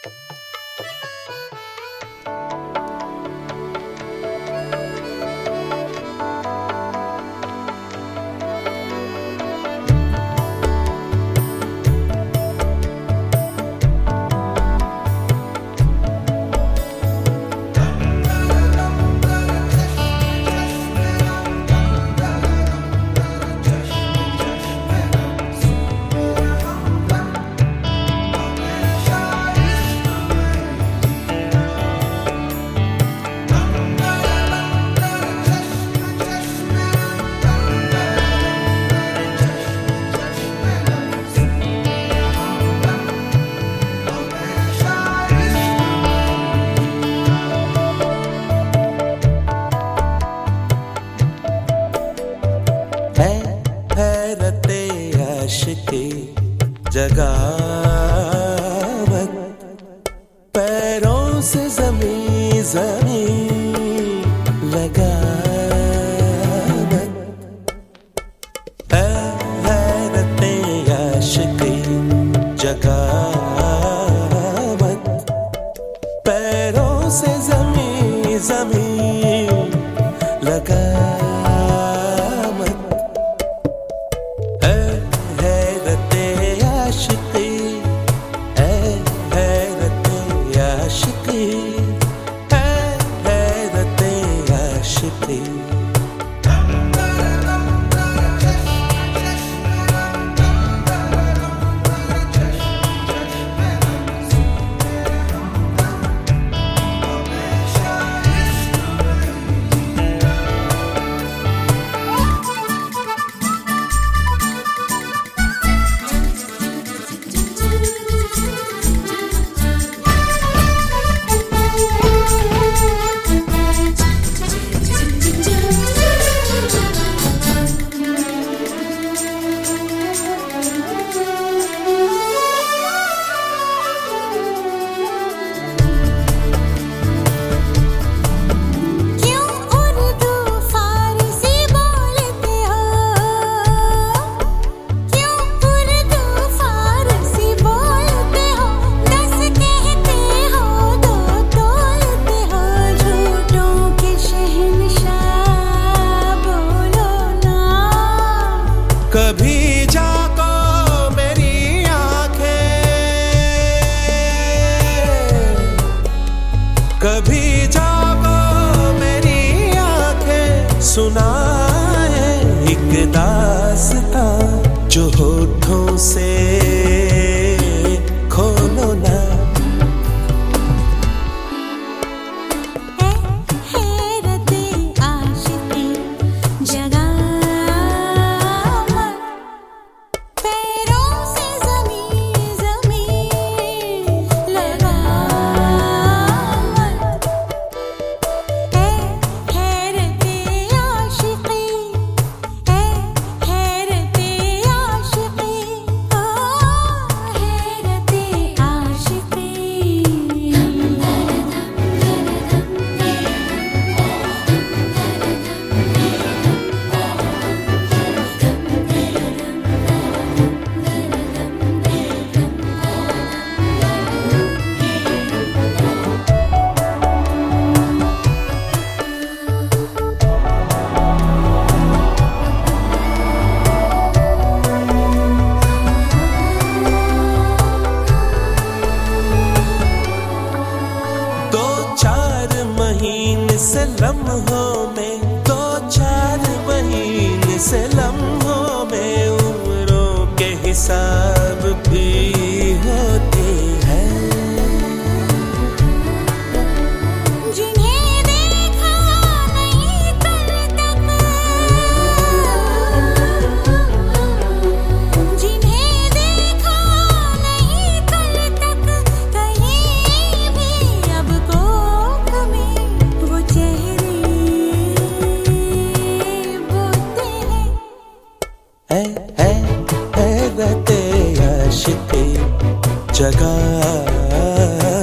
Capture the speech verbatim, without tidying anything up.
आशिकी जगावत, पैरों से ज़मीं ज़मीं लगावत, है हैरते आशिकी जगावत, पैरों से ज़मीं ज़मीं लगावत। कभी जाको मेरी आँखें, कभी जाको मेरी आँखें, सुनाए एक दास्तां जो होठों से खोलो ना। से लम्हों में, दो चार महीने से लम्हों में उम्रों के हिसाब भी होते हैं। जिन्हें देखा नहीं कल तक, जिन्हें देखा नहीं कल तक, कहीं भी अब कोख में वो चेहरे बोते हैं। है है है रहते आशिकी जगह